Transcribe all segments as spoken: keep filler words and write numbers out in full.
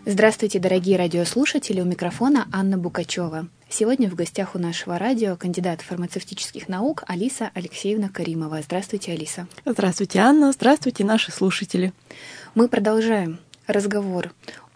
Здравствуйте, дорогие радиослушатели, у микрофона Анна Букачева. Сегодня в гостях у нашего радио кандидат фармацевтических наук Алиса Алексеевна Каримова. Здравствуйте, Алиса. Здравствуйте, Анна. Здравствуйте, наши слушатели. Мы продолжаем разговор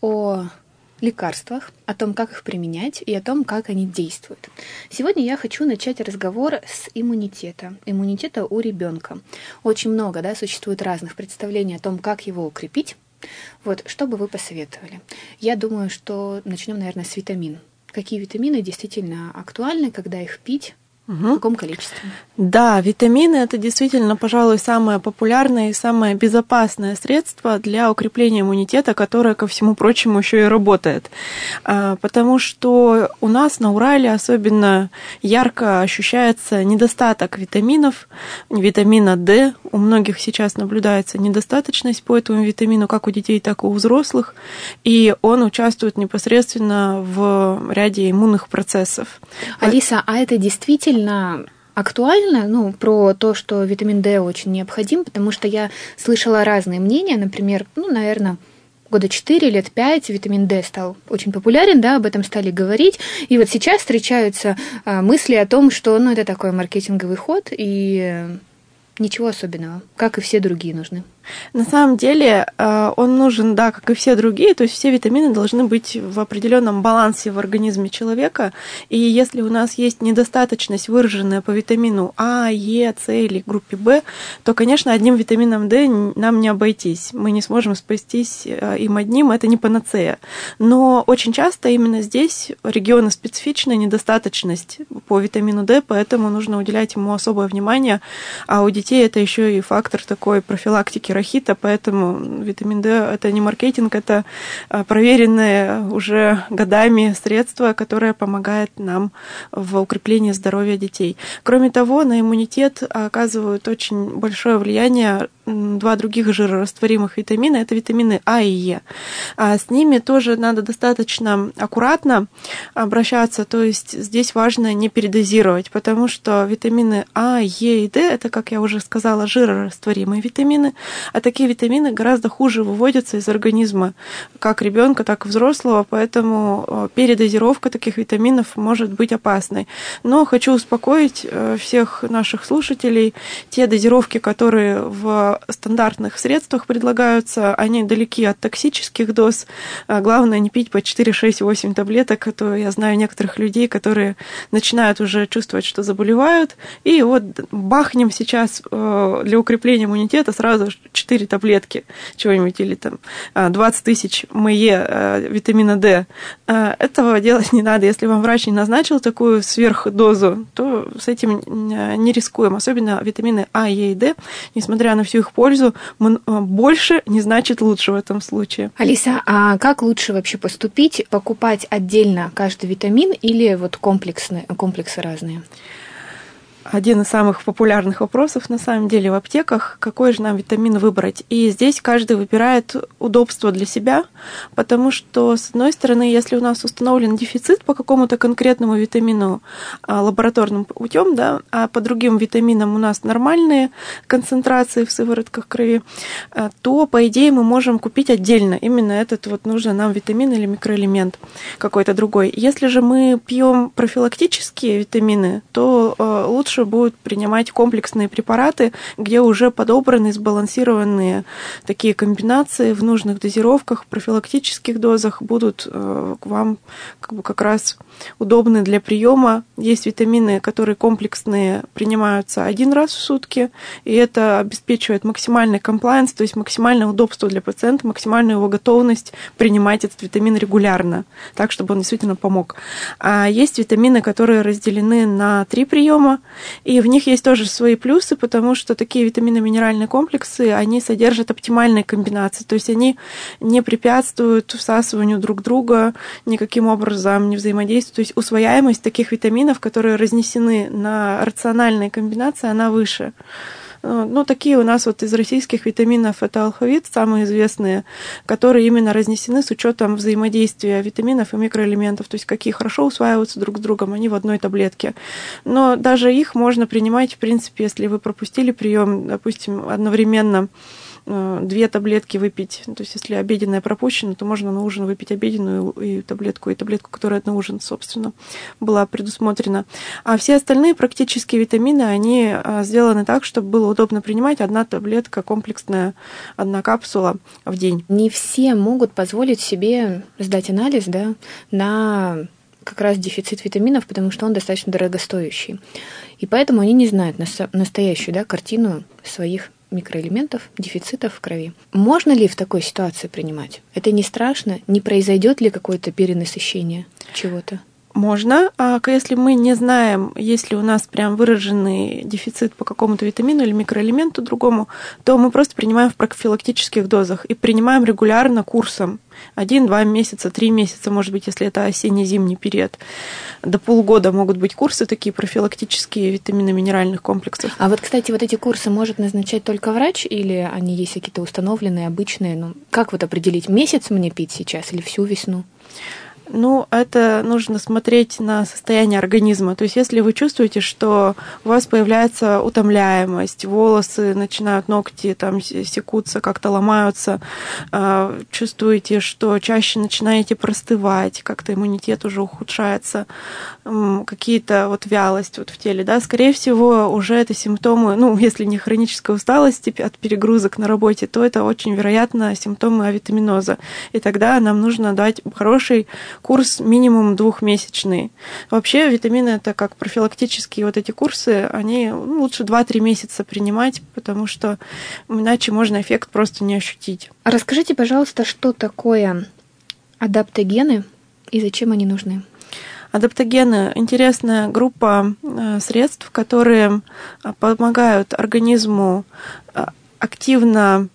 о лекарствах, о том, как их применять и о том, как они действуют. Сегодня я хочу начать разговор с иммунитета. Иммунитета у ребенка. Очень много, да, существует разных представлений о том, как его укрепить. Вот, что бы вы посоветовали? Я думаю, что начнем, наверное, с витамин. Какие витамины действительно актуальны, когда их пить? Угу. В каком количестве? Да, витамины – это действительно, пожалуй, самое популярное и самое безопасное средство для укрепления иммунитета, которое, ко всему прочему, еще и работает. Потому что у нас на Урале особенно ярко ощущается недостаток витаминов, витамина D. У многих сейчас наблюдается недостаточность по этому витамину, как у детей, так и у взрослых, и он участвует непосредственно в ряде иммунных процессов. Алиса, а это действительно актуально, ну, про то, что витамин D очень необходим, потому что я слышала разные мнения, например, ну, наверное, года четыре, лет пять витамин D стал очень популярен, да, об этом стали говорить, и вот сейчас встречаются а, мысли о том, что, ну, это такой маркетинговый ход, и ничего особенного, как и все другие нужны. На самом деле он нужен, да, как и все другие, то есть все витамины должны быть в определенном балансе в организме человека, и если у нас есть недостаточность выраженная по витамину А, Е, С или группе В, то, конечно, одним витамином D нам не обойтись, мы не сможем спастись им одним, это не панацея. Но очень часто именно здесь регионоспецифичная недостаточность по витамину D, поэтому нужно уделять ему особое внимание, а у детей это еще и фактор такой профилактики рахита, поэтому витамин D – это не маркетинг, это проверенное уже годами средство, которое помогает нам в укреплении здоровья детей. Кроме того, на иммунитет оказывают очень большое влияние два других жирорастворимых витамина – это витамины А и Е. А с ними тоже надо достаточно аккуратно обращаться, то есть здесь важно не передозировать, потому что витамины А, Е и Д – это, как я уже сказала, жирорастворимые витамины, а такие витамины гораздо хуже выводятся из организма как ребенка, так и взрослого, поэтому передозировка таких витаминов может быть опасной. Но хочу успокоить всех наших слушателей, те дозировки, которые в стандартных средствах предлагаются, они далеки от токсических доз. Главное не пить по четыре, шесть, восемь таблеток, а то я знаю некоторых людей, которые начинают уже чувствовать, что заболевают, и вот бахнем сейчас для укрепления иммунитета сразу четыре таблетки чего-нибудь или там двадцать тысяч МЕ витамина D. Этого делать не надо. Если вам врач не назначил такую сверхдозу, то с этим не рискуем. Особенно витамины А, Е и Д, несмотря на всю их пользу, больше не значит лучше в этом случае. Алиса, а как лучше вообще поступить? Покупать отдельно каждый витамин или вот комплексные, комплексы разные? Один из самых популярных вопросов на самом деле в аптеках, какой же нам витамин выбрать. И здесь каждый выбирает удобство для себя, потому что, с одной стороны, если у нас установлен дефицит по какому-то конкретному витамину лабораторным путем, да, а по другим витаминам у нас нормальные концентрации в сыворотках крови, то, по идее, мы можем купить отдельно именно этот вот нужный нам витамин или микроэлемент какой-то другой. Если же мы пьем профилактические витамины, то лучше будут принимать комплексные препараты, где уже подобраны сбалансированные такие комбинации в нужных дозировках, в профилактических дозах будут к вам как бы как раз удобны для приема. Есть витамины, которые комплексные принимаются один раз в сутки, и это обеспечивает максимальный комплаенс, то есть максимальное удобство для пациента, максимальную его готовность принимать этот витамин регулярно, так, чтобы он действительно помог. А есть витамины, которые разделены на три приема, и в них есть тоже свои плюсы, потому что такие витаминно-минеральные комплексы, они содержат оптимальные комбинации, то есть они не препятствуют всасыванию друг друга, никаким образом не взаимодействуют. То есть усвояемость таких витаминов, которые разнесены на рациональные комбинации, она выше. Ну, такие у нас вот из российских витаминов это алфавит, самые известные, которые именно разнесены с учетом взаимодействия витаминов и микроэлементов, то есть какие хорошо усваиваются друг с другом, они в одной таблетке. Но даже их можно принимать, в принципе, если вы пропустили прием, допустим, одновременно две таблетки выпить. То есть если обеденная пропущена, то можно на ужин выпить обеденную и таблетку, и таблетку, которая на ужин, собственно, была предусмотрена. А все остальные практически витамины, они сделаны так, чтобы было удобно принимать одна таблетка комплексная, одна капсула в день. Не все могут позволить себе сдать анализ, да, на как раз дефицит витаминов, потому что он достаточно дорогостоящий. И поэтому они не знают настоящую, да, картину своих микроэлементов, дефицитов в крови. Можно ли в такой ситуации принимать? Это не страшно? Не произойдет ли какое-то перенасыщение чего-то? Можно, а если мы не знаем, есть ли у нас прям выраженный дефицит по какому-то витамину или микроэлементу другому, то мы просто принимаем в профилактических дозах и принимаем регулярно курсом. Один-два месяца, три месяца, может быть, если это осенне-зимний период. До полугода могут быть курсы такие профилактические витаминно-минеральных комплексов. А вот, кстати, вот эти курсы может назначать только врач или они есть какие-то установленные, обычные? Ну, как вот определить, месяц мне пить сейчас или всю весну? Ну, это нужно смотреть на состояние организма. То есть, если вы чувствуете, что у вас появляется утомляемость, волосы начинают, ногти там секутся, как-то ломаются, чувствуете, что чаще начинаете простывать, как-то иммунитет уже ухудшается, какие-то вот вялость вот в теле, да, скорее всего, уже это симптомы, ну, если не хроническая усталость от перегрузок на работе, то это очень вероятно симптомы авитаминоза. И тогда нам нужно дать хороший курс минимум двухмесячный. Вообще витамины это как профилактические вот эти курсы, они ну, лучше два-три месяца принимать, потому что иначе можно эффект просто не ощутить. Расскажите, пожалуйста, что такое адаптогены и зачем они нужны? Адаптогены – интересная группа средств, которые помогают организму активно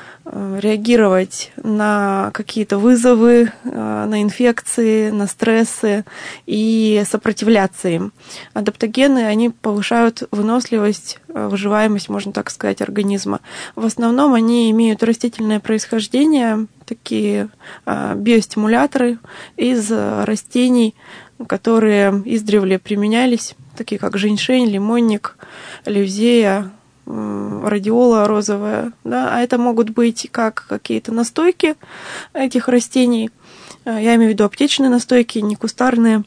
реагировать на какие-то вызовы, на инфекции, на стрессы и сопротивляться им. Адаптогены, они повышают выносливость, выживаемость, можно так сказать, организма. В основном они имеют растительное происхождение, такие биостимуляторы из растений, которые издревле применялись, такие как женьшень, лимонник, левзея, радиола розовая, да, а это могут быть как какие-то настойки этих растений, я имею в виду аптечные настойки, не кустарные,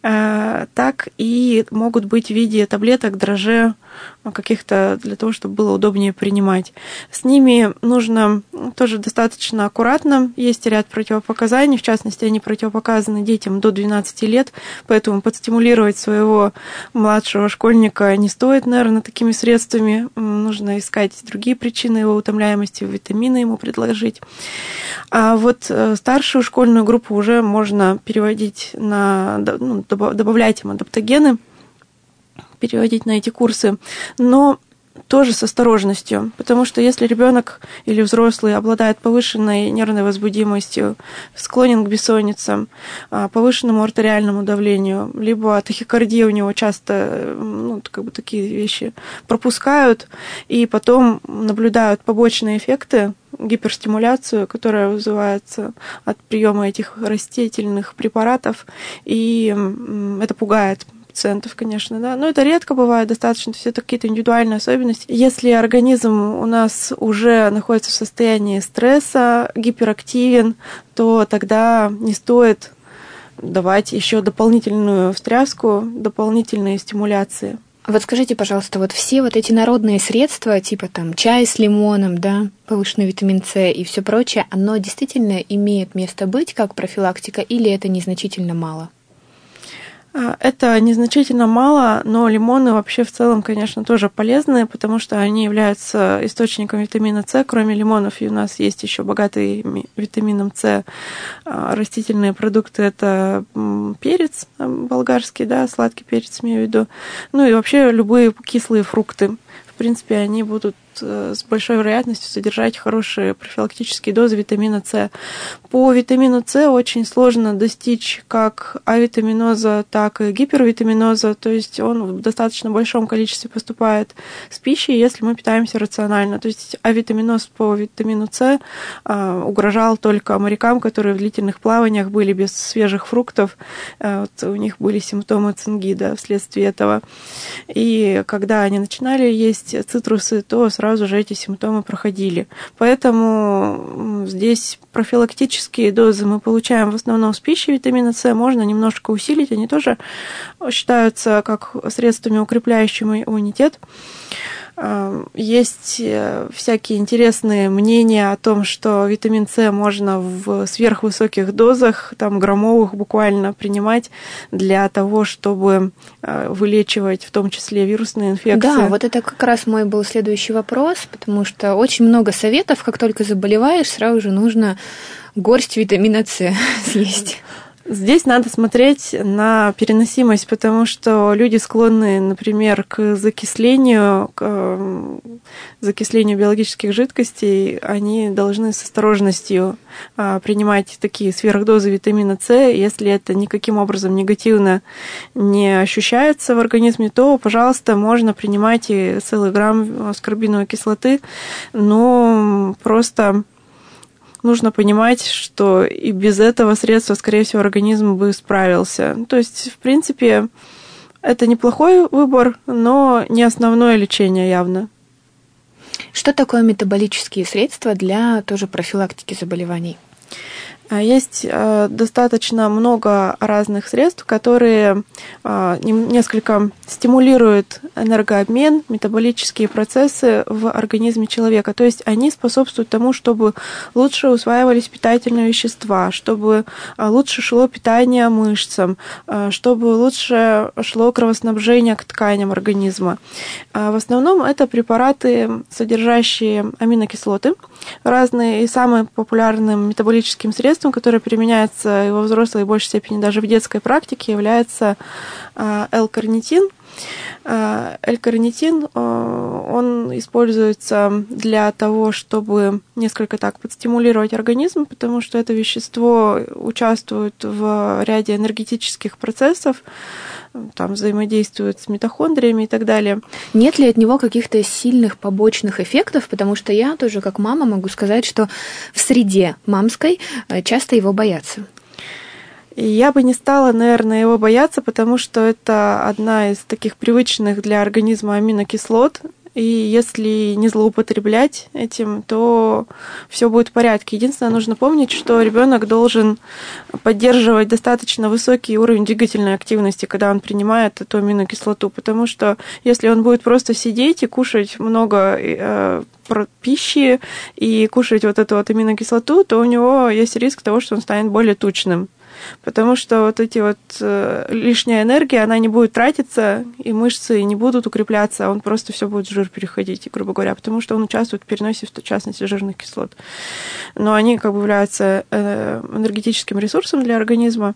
так и могут быть в виде таблеток, дрожжей, каких-то для того, чтобы было удобнее принимать. С ними нужно тоже достаточно аккуратно. Есть ряд противопоказаний, в частности, они противопоказаны детям до двенадцати лет, поэтому подстимулировать своего младшего школьника не стоит, наверное, такими средствами. Нужно искать другие причины его утомляемости, витамины ему предложить. А вот старшую школьную группу уже можно переводить на, ну, добавлять им адаптогены, переводить на эти курсы, но тоже с осторожностью, потому что если ребенок или взрослый обладает повышенной нервной возбудимостью, склонен к бессонницам, повышенному артериальному давлению, либо тахикардия у него часто, ну, как бы такие вещи пропускают, и потом наблюдают побочные эффекты, гиперстимуляцию, которая вызывается от приема этих растительных препаратов, и это пугает пациентов, конечно, да, но это редко бывает достаточно, то есть это какие-то индивидуальные особенности. Если организм у нас уже находится в состоянии стресса, гиперактивен, то тогда не стоит давать еще дополнительную встряску, дополнительные стимуляции. Вот скажите, пожалуйста, вот все вот эти народные средства, типа там чай с лимоном, да, повышенный витамин С и все прочее, оно действительно имеет место быть как профилактика или это незначительно мало? Это незначительно мало, но лимоны вообще в целом, конечно, тоже полезные, потому что они являются источником витамина С. Кроме лимонов, и у нас есть еще богатые витамином С растительные продукты. Это перец болгарский, да, сладкий перец, имею в виду. Ну и вообще любые кислые фрукты. В принципе, они будут с большой вероятностью содержать хорошие профилактические дозы витамина С. По витамину С очень сложно достичь как авитаминоза, так и гипервитаминоза, то есть он в достаточно большом количестве поступает с пищей, если мы питаемся рационально. То есть авитаминоз по витамину С угрожал только морякам, которые в длительных плаваниях были без свежих фруктов, вот у них были симптомы цинги, да, вследствие этого. И когда они начинали есть цитрусы, то сразу сразу же эти симптомы проходили. Поэтому здесь профилактические дозы мы получаем в основном с пищей витамина С, можно немножко усилить, они тоже считаются как средствами, укрепляющими иммунитет. Есть всякие интересные мнения о том, что витамин С можно в сверхвысоких дозах, там граммовых буквально, принимать для того, чтобы вылечивать в том числе вирусные инфекции. Да, вот это как раз мой был следующий вопрос, потому что очень много советов, как только заболеваешь, сразу же нужно горсть витамина С съесть. Здесь надо смотреть на переносимость, потому что люди склонны, например, к закислению, к закислению биологических жидкостей, они должны с осторожностью принимать такие сверхдозы витамина С. Если это никаким образом негативно не ощущается в организме, то, пожалуйста, можно принимать и целый грамм аскорбиновой кислоты, но просто нужно понимать, что и без этого средства, скорее всего, организм бы справился. То есть, в принципе, это неплохой выбор, но не основное лечение явно. Что такое метаболические средства для тоже профилактики заболеваний? Есть достаточно много разных средств, которые несколько стимулируют энергообмен, метаболические процессы в организме человека. То есть они способствуют тому, чтобы лучше усваивались питательные вещества, чтобы лучше шло питание мышцам, чтобы лучше шло кровоснабжение к тканям организма. В основном это препараты, содержащие аминокислоты разные, и самым популярным метаболическим средством, которое применяется и во взрослой, и в большей степени даже в детской практике, является L-карнитин. L-карнитин, он используется для того, чтобы несколько так подстимулировать организм, потому что это вещество участвует в ряде энергетических процессов, там взаимодействует с митохондриями и так далее. Нет ли от него каких-то сильных побочных эффектов? Потому что я тоже, как мама, могу сказать, что в среде мамской часто его боятся. Я бы не стала, наверное, его бояться, потому что это одна из таких привычных для организма аминокислот. И если не злоупотреблять этим, то все будет в порядке. Единственное, нужно помнить, что ребенок должен поддерживать достаточно высокий уровень двигательной активности, когда он принимает эту аминокислоту, потому что если он будет просто сидеть и кушать много э, пищи и кушать вот эту вот аминокислоту, то у него есть риск того, что он станет более тучным. Потому что вот эти вот э, лишняя энергия, она не будет тратиться, и мышцы не будут укрепляться, а он просто все будет в жир переходить, грубо говоря, потому что он участвует в переносе, в частности, жирных кислот. Но они как бы являются э, энергетическим ресурсом для организма.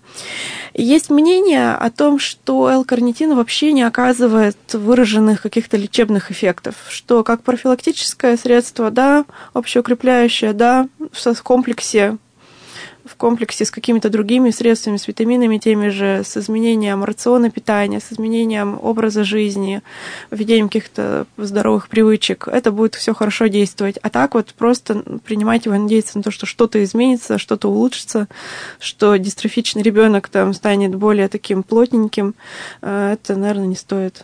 И есть мнение о том, что L-карнитин вообще не оказывает выраженных каких-то лечебных эффектов, что как профилактическое средство, да, общеукрепляющее, да, в комплексе в комплексе с какими-то другими средствами, с витаминами теми же, с изменением рациона питания, с изменением образа жизни, введением каких-то здоровых привычек, это будет все хорошо действовать. А так вот просто принимать его и надеяться на то, что что-то изменится, что-то улучшится, что дистрофичный ребенок там станет более таким плотненьким, это, наверное, не стоит.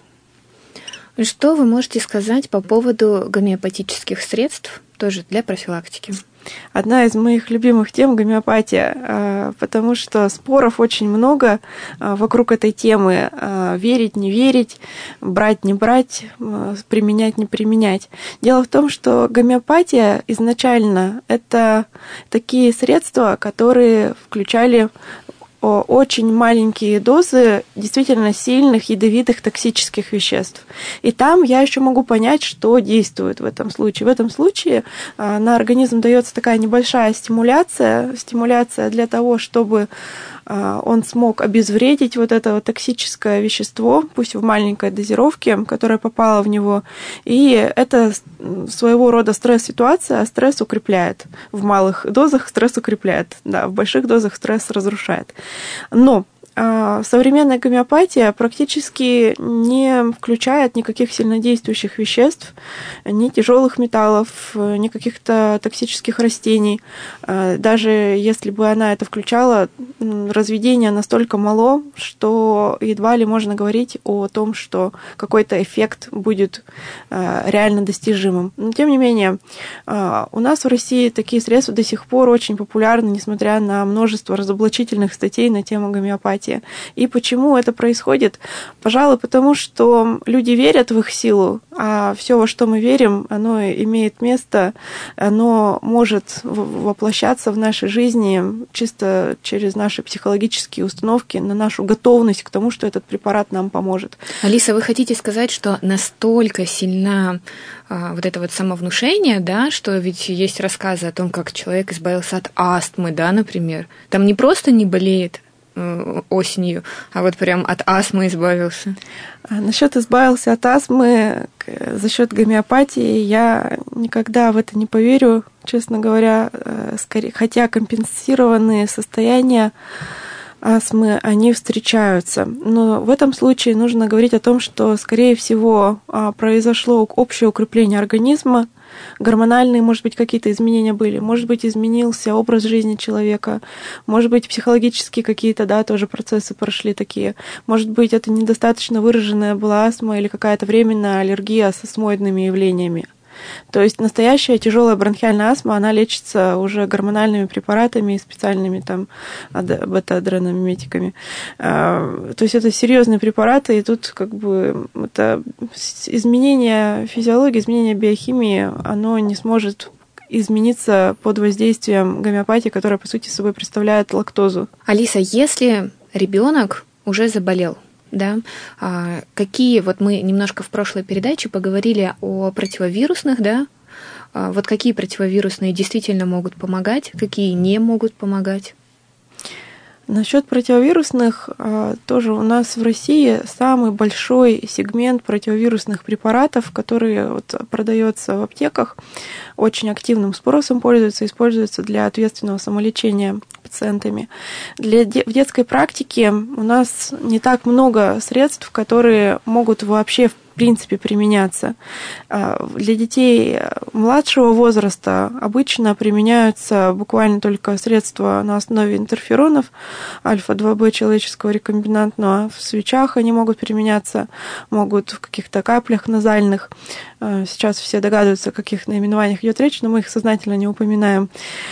Что вы можете сказать по поводу гомеопатических средств, тоже для профилактики? Одна из моих любимых тем – гомеопатия, потому что споров очень много вокруг этой темы. Верить, не верить, брать, не брать, применять, не применять. Дело в том, что гомеопатия изначально – это такие средства, которые включали очень маленькие дозы действительно сильных, ядовитых, токсических веществ. И там я еще могу понять, что действует в этом случае. В этом случае на организм дается такая небольшая стимуляция, стимуляция для того, чтобы он смог обезвредить вот это вот токсическое вещество, пусть в маленькой дозировке, которая попала в него. И это своего рода стресс-ситуация, а стресс укрепляет. В малых дозах стресс укрепляет, да, в больших дозах стресс разрушает. Но современная гомеопатия практически не включает никаких сильнодействующих веществ, ни тяжелых металлов, ни каких-то токсических растений. Даже если бы она это включала, разведение настолько мало, что едва ли можно говорить о том, что какой-то эффект будет реально достижимым. Но тем не менее, у нас в России такие средства до сих пор очень популярны, несмотря на множество разоблачительных статей на тему гомеопатии. И почему это происходит? Пожалуй, потому что люди верят в их силу, а все, во что мы верим, оно имеет место, оно может воплощаться в нашей жизни чисто через наши психологические установки, на нашу готовность к тому, что этот препарат нам поможет. Алиса, вы хотите сказать, что настолько сильна а, вот это вот самовнушение, да, что ведь есть рассказы о том, как человек избавился от астмы, да, например. Там не просто не болеет э, осенью, а вот прям от астмы избавился. Насчет избавился от астмы за счет гомеопатии я никогда в это не поверю, честно говоря, скорее, хотя компенсированные состояния астмы, они встречаются. Но в этом случае нужно говорить о том, что, скорее всего, произошло общее укрепление организма, гормональные, может быть, какие-то изменения были, может быть, изменился образ жизни человека, может быть, психологические какие-то, да, тоже процессы прошли такие, может быть, это недостаточно выраженная была астма или какая-то временная аллергия с астмоидными явлениями. То есть настоящая тяжелая бронхиальная астма, она лечится уже гормональными препаратами и специальными там бета-адренометиками. То есть это серьезные препараты, и тут как бы это изменение физиологии, изменение биохимии, оно не сможет измениться под воздействием гомеопатии, которая, по сути, собой представляет лактозу. Алиса, если ребенок уже заболел, да, а, какие, вот мы немножко в прошлой передаче поговорили о противовирусных, да, а, вот какие противовирусные действительно могут помогать, какие не могут помогать? Насчет противовирусных, тоже у нас в России самый большой сегмент противовирусных препаратов, которые вот продается в аптеках, очень активным спросом пользуются, используются для ответственного самолечения пациентами. Для, в детской практике у нас не так много средств, которые могут вообще в принципе применяться. Для детей младшего возраста обычно применяются буквально только средства на основе интерферонов, альфа два бэ человеческого рекомбинантного. В свечах они могут применяться, могут в каких-то каплях назальных. Сейчас все догадываются, о каких наименованиях идет речь, но мы их сознательно не упоминаем.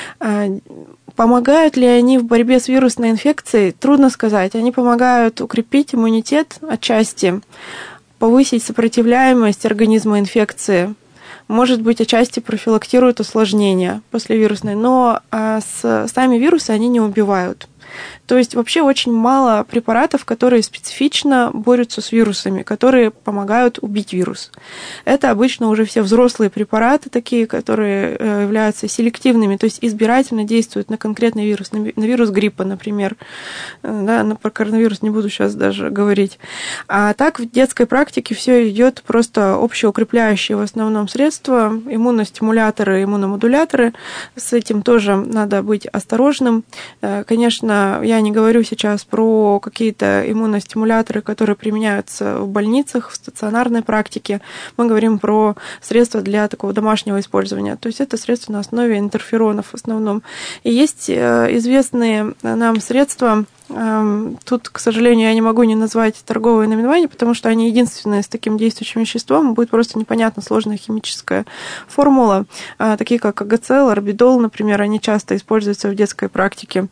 Помогают ли они в борьбе с вирусной инфекцией? Трудно сказать. Они помогают укрепить иммунитет отчасти, повысить сопротивляемость организма инфекции, может быть, отчасти профилактируют осложнения послевирусные, но с, сами вирусы они не убивают. То есть вообще очень мало препаратов, которые специфично борются с вирусами, которые помогают убить вирус. Это обычно уже все взрослые препараты такие, которые являются селективными, то есть избирательно действуют на конкретный вирус, на вирус гриппа, например. Да, про коронавирус не буду сейчас даже говорить. А так в детской практике все идет просто общеукрепляющие в основном средства, иммуностимуляторы, иммуномодуляторы. С этим тоже надо быть осторожным. Конечно, я не говорю сейчас про какие-то иммуностимуляторы, которые применяются в больницах, в стационарной практике. Мы говорим про средства для такого домашнего использования. То есть это средства на основе интерферонов в основном. И есть известные нам средства. Тут, к сожалению, я не могу не назвать торговые наименования, потому что они единственные с таким действующим веществом. Будет просто непонятно сложная химическая формула. Такие как АГЦ, орбидол, например, они часто используются в детской практике.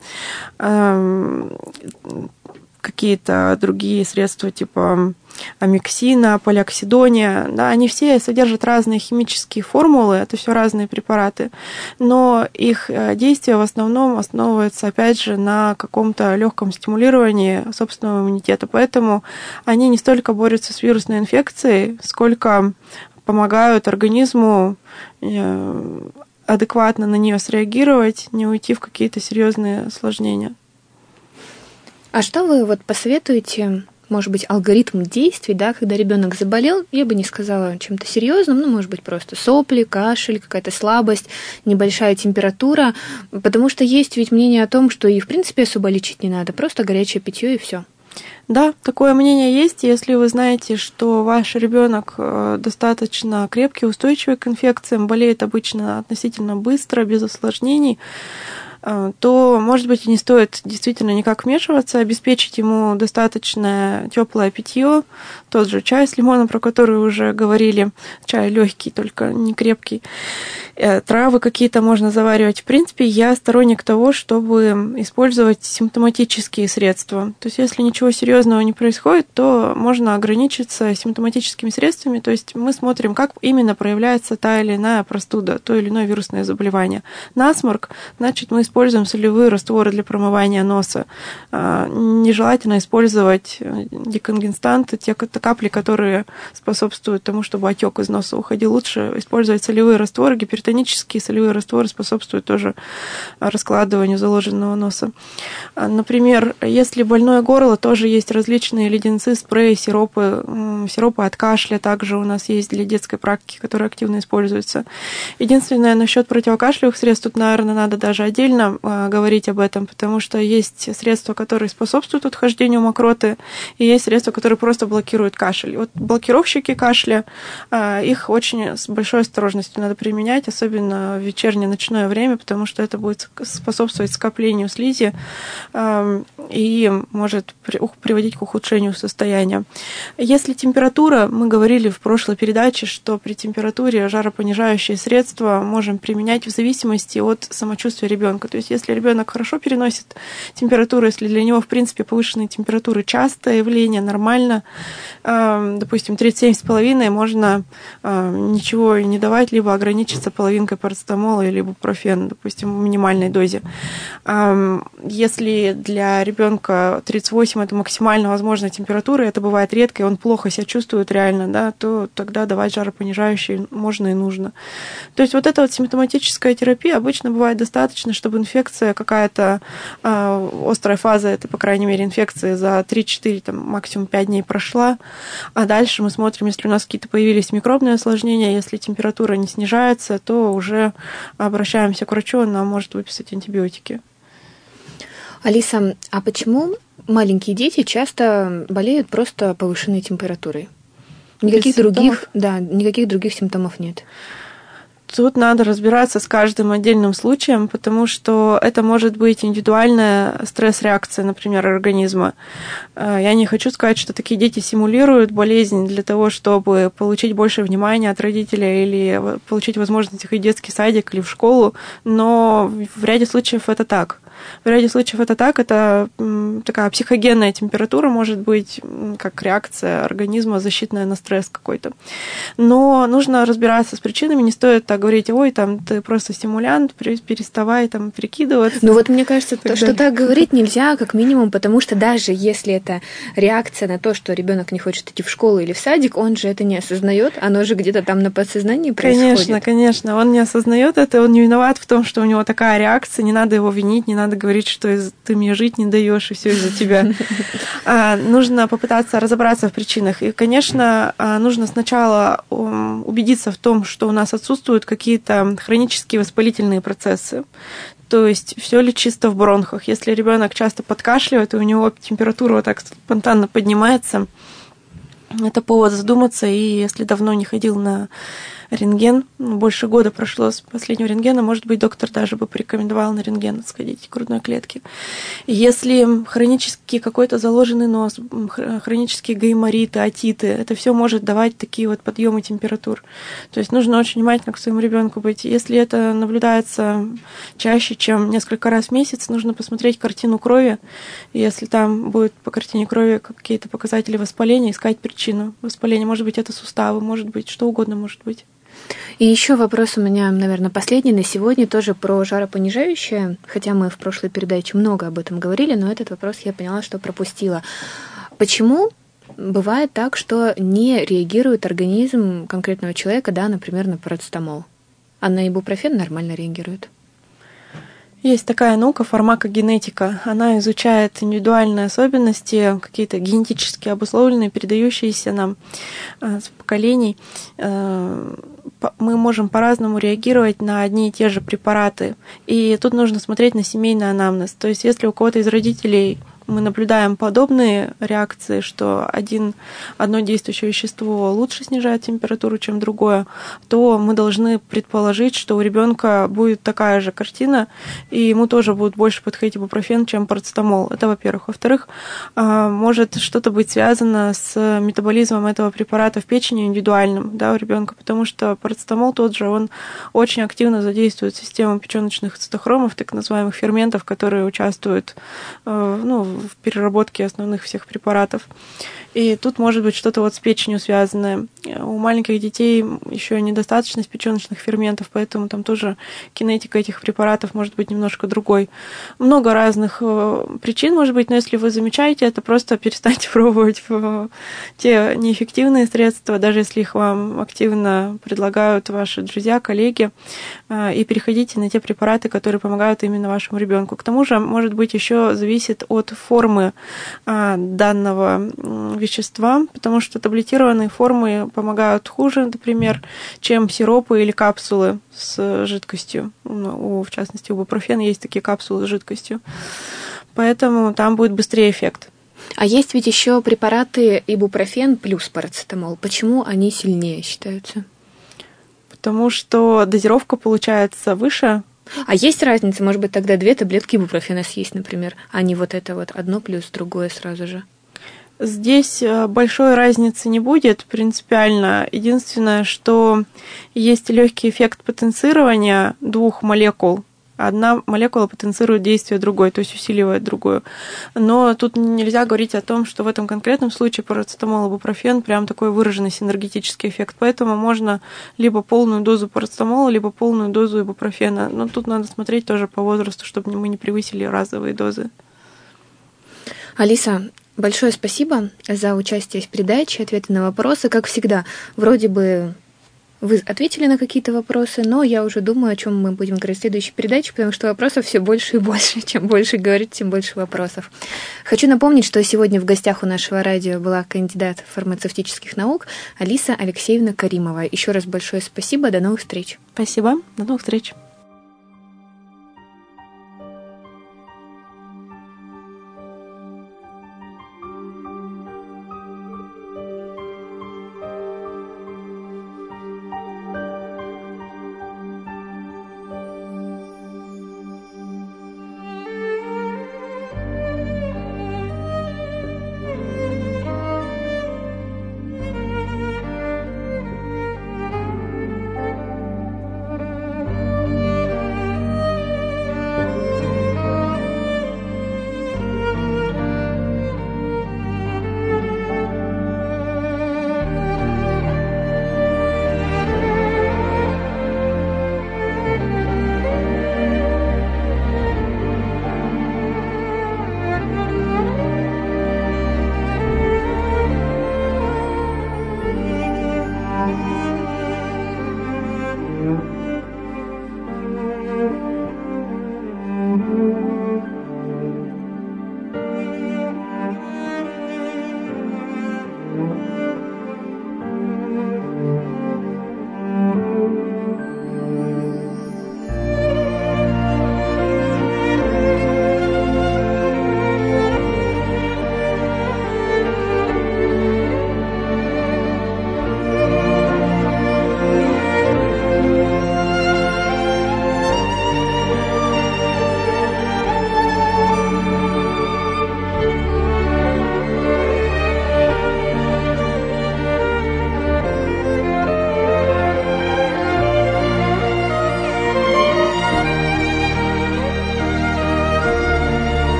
Какие-то другие средства типа амиксина, полиоксидония, да, они все содержат разные химические формулы, это все разные препараты, но их действие в основном основывается, опять же, на каком-то легком стимулировании собственного иммунитета, поэтому они не столько борются с вирусной инфекцией, сколько помогают организму адекватно на нее среагировать, не уйти в какие-то серьезные осложнения. А что вы вот посоветуете, может быть, алгоритм действий, да, когда ребенок заболел, я бы не сказала чем-то серьезным, ну, может быть, просто сопли, кашель, какая-то слабость, небольшая температура, потому что есть ведь мнение о том, что и, в принципе, особо лечить не надо, просто горячее питье и все. Да, такое мнение есть. Если вы знаете, что ваш ребенок достаточно крепкий, устойчивый к инфекциям, болеет обычно относительно быстро, без осложнений, то, может быть, и не стоит действительно никак вмешиваться, обеспечить ему достаточное теплое питье, тот же чай с лимоном, про который уже говорили, чай легкий, только не крепкий, травы какие-то можно заваривать. В принципе, я сторонник того, чтобы использовать симптоматические средства. То есть, если ничего серьезного не происходит, то можно ограничиться симптоматическими средствами. То есть, мы смотрим, как именно проявляется та или иная простуда, то или иное вирусное заболевание. Насморк, значит, мы используем солевые растворы для промывания носа. Нежелательно использовать деконгенстанты, те капли, которые способствуют тому, чтобы отек из носа уходил. Лучше использовать солевые растворы, гипертонические солевые растворы способствуют тоже раскладыванию заложенного носа. Например, если больное горло, тоже есть различные леденцы, спреи, сиропы, сиропы от кашля также у нас есть для детской практики, которые активно используются. Единственное, насчет противокашлевых средств, тут, наверное, надо даже отдельно говорить об этом, потому что есть средства, которые способствуют отхождению мокроты, и есть средства, которые просто блокируют кашель. Вот блокировщики кашля, их очень с большой осторожностью надо применять, особенно в вечернее ночное время, потому что это будет способствовать скоплению слизи и может приводить к ухудшению состояния. Если температура, мы говорили в прошлой передаче, что при температуре жаропонижающие средства можем применять в зависимости от самочувствия ребенка. То есть, если ребенок хорошо переносит температуру, если для него, в принципе, повышенные температуры частое явление, нормально, допустим, тридцать семь с половиной, можно ничего не давать, либо ограничиться половинкой парацетамола или ибупрофен, допустим, в минимальной дозе. Если для ребенка тридцать восемь это максимально возможная температура, это бывает редко, и он плохо себя чувствует реально, да, то тогда давать жаропонижающие можно и нужно. То есть вот эта вот симптоматическая терапия обычно бывает достаточно, чтобы инфекция какая-то, э, острая фаза, это, по крайней мере, инфекция за три-четыре, там, максимум пять дней прошла, а дальше мы смотрим, если у нас какие-то появились микробные осложнения, если температура не снижается, то уже обращаемся к врачу, он нам может выписать антибиотики. Алиса, а почему маленькие дети часто болеют просто повышенной температурой? Никаких других, да, никаких других симптомов нет. Тут надо разбираться с каждым отдельным случаем, потому что это может быть индивидуальная стресс-реакция, например, организма. Я не хочу сказать, что такие дети симулируют болезнь для того, чтобы получить больше внимания от родителя или получить возможность ходить в детский садик или в школу, но в ряде случаев это так. В ряде случаев это так, это такая психогенная температура, может быть, как реакция организма защитная на стресс какой-то. Но нужно разбираться с причинами, не стоит так говорить: ой, там ты просто стимулянт, переставай там прикидываться. Ну вот мне кажется, так что так говорить нельзя, как минимум, потому что даже если это реакция на то, что ребенок не хочет идти в школу или в садик, он же это не осознает, оно же где-то там на подсознании происходит. Конечно, конечно, он не осознает это, он не виноват в том, что у него такая реакция, не надо его винить, не надо говорить, что ты мне жить не даешь, и все из-за тебя. Нужно попытаться разобраться в причинах. И, конечно, нужно сначала убедиться в том, что у нас отсутствуют какие-то хронические воспалительные процессы. То есть все ли чисто в бронхах. Если ребенок часто подкашливает, и у него температура вот так спонтанно поднимается, это повод задуматься. И если давно не ходил на рентген, больше года прошло с последнего рентгена, может быть, доктор даже бы порекомендовал на рентген сходить грудной клетки. Если хронический какой-то заложенный нос, хронические гаймориты, отиты, это все может давать такие вот подъемы температур. То есть нужно очень внимательно к своему ребенку быть. Если это наблюдается чаще, чем несколько раз в месяц, нужно посмотреть картину крови. Если там будет по картине крови какие-то показатели воспаления, искать причину воспаления. Может быть, это суставы, может быть, что угодно может быть. И еще вопрос у меня, наверное, последний на сегодня, тоже про жаропонижающее, хотя мы в прошлой передаче много об этом говорили, но этот вопрос я поняла, что пропустила. Почему бывает так, что не реагирует организм конкретного человека, да, например, на парацетамол, а на ибупрофен нормально реагирует? Есть такая наука, фармакогенетика. Она изучает индивидуальные особенности, какие-то генетически обусловленные, передающиеся нам с поколений. Мы можем по-разному реагировать на одни и те же препараты. И тут нужно смотреть на семейный анамнез. То есть если у кого-то из родителей мы наблюдаем подобные реакции, что один, одно действующее вещество лучше снижает температуру, чем другое, то мы должны предположить, что у ребенка будет такая же картина, и ему тоже будет больше подходить ибупрофен, чем парацетамол. Это, во-первых. Во-вторых, может что-то быть связано с метаболизмом этого препарата в печени индивидуальным, да, у ребенка, потому что парацетамол тот же, он очень активно задействует систему печёночных цитохромов, так называемых ферментов, которые участвуют, ну, в переработке основных всех препаратов. И тут может быть что-то вот с печенью связанное. У маленьких детей еще недостаточность печёночных ферментов, поэтому там тоже кинетика этих препаратов может быть немножко другой. Много разных причин может быть, но если вы замечаете это, просто перестаньте пробовать те неэффективные средства, даже если их вам активно предлагают ваши друзья, коллеги, и переходите на те препараты, которые помогают именно вашему ребенку. К тому же, может быть, еще зависит от формы данного вещества, потому что таблетированные формы помогают хуже, например, чем сиропы или капсулы с жидкостью. Ну, в частности, у ибупрофена есть такие капсулы с жидкостью. Поэтому там будет быстрее эффект. А есть ведь еще препараты ибупрофен плюс парацетамол. Почему они сильнее считаются? Потому что дозировка получается выше. А есть разница? Может быть, тогда две таблетки ибупрофена съесть, например, а не вот это вот одно плюс другое сразу же? Здесь большой разницы не будет принципиально. Единственное, что есть легкий эффект потенцирования двух молекул. Одна молекула потенцирует действие другой, то есть усиливает другую. Но тут нельзя говорить о том, что в этом конкретном случае парацетамол и ибупрофен прям такой выраженный синергетический эффект. Поэтому можно либо полную дозу парацетамола, либо полную дозу ибупрофена. Но тут надо смотреть тоже по возрасту, чтобы мы не превысили разовые дозы. Алиса, большое спасибо за участие в передаче, ответы на вопросы. Как всегда, вроде бы вы ответили на какие-то вопросы, но я уже думаю, о чем мы будем говорить в следующей передаче, потому что вопросов все больше и больше. Чем больше говорить, тем больше вопросов. Хочу напомнить, что сегодня в гостях у нашего радио была кандидат фармацевтических наук Алиса Алексеевна Каримова. Еще раз большое спасибо, до новых встреч. Спасибо, до новых встреч.